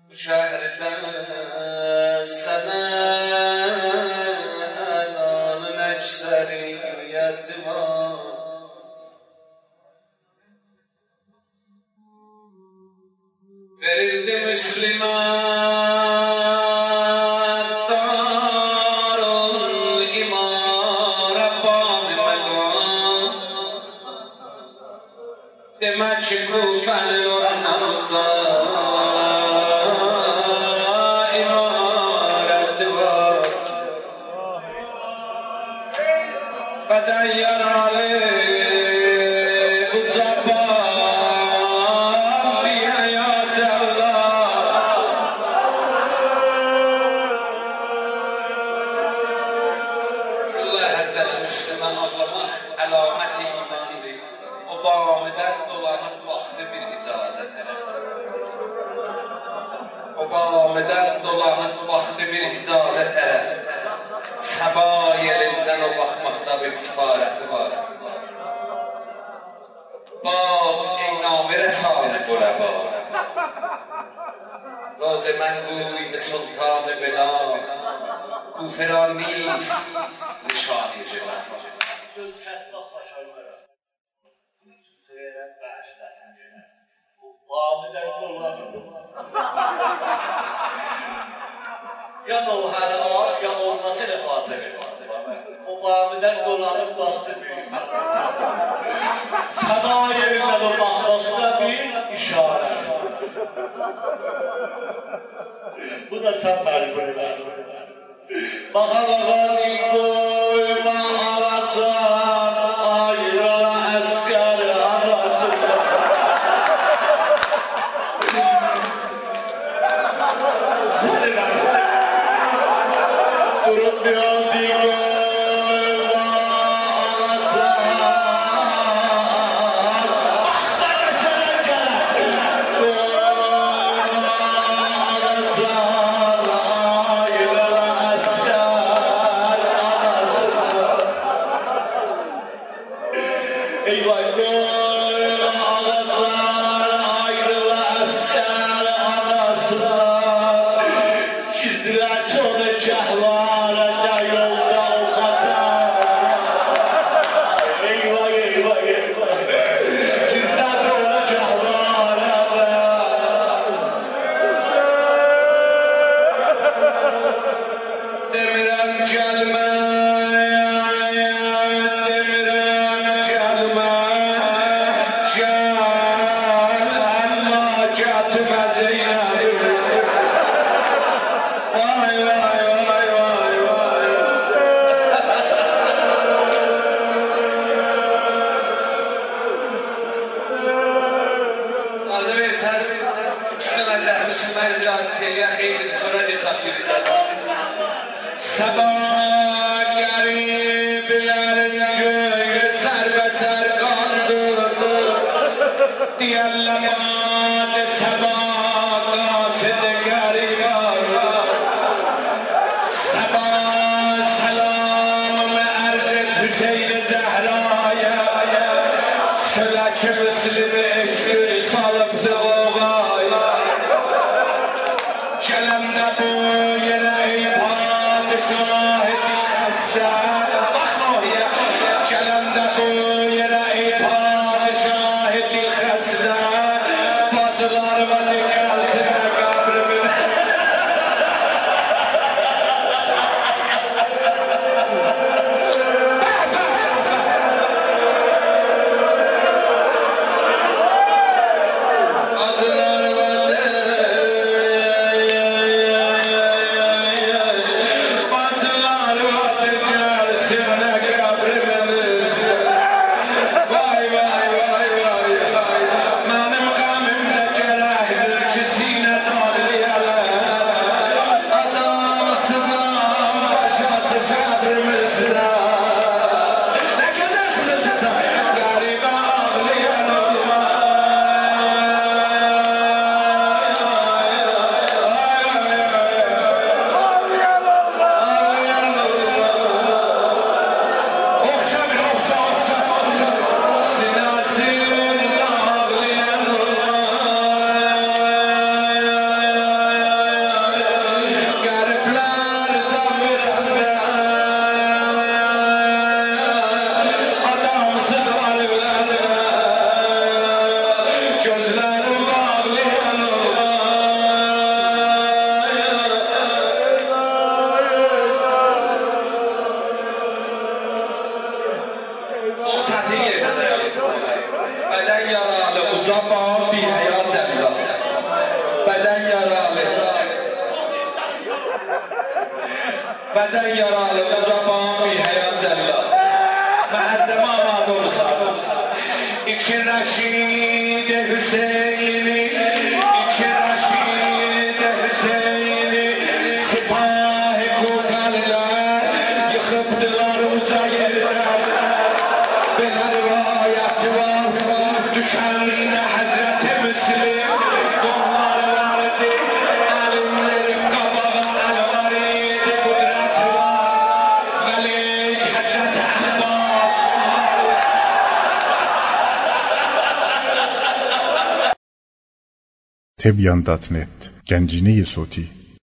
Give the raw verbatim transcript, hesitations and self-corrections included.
شهردن سمعان اکثریت ما برید مسلمان دار الایمان بام مگان دمچ کوفن نمزان بدأ علامت ایمانی و با آمدن دوانت وقت bir icazet و با آمدن دوانت وقت bir icazet sabah yerinden o bakmakta bir sifareti var. Bab ey namir sahib gureba راز من گوی به سلطان بلاد کوفران نیست نشانی ز وفا ya Novhar ağır ya olmasıyla fazla bir fazla. O bağımdan dolanıp baktı büyük. Sana yerinden o bakması da bir işaret. Bu da sen mecburi ver. Baka baka nikul mağaratan ayrıla asker arasında. Seni ver. Durup bir an nikul Bədən yaralı, uzaban bir həyat cəllat. Məhəddəm amad olsan. İki Rəşid Hüseyni, iki Rəşid Hüseyni, Sipahi Kufəlilər yıxıbdılar uca yerdən. Belə rivayəti var, düşəndə Həzrəti Müslim, donları vardı, əlimlərin qabağına var idi, qudrət var, Məlik Həzrəti Əhbaz. تبیان دات نت گنجینه صوتی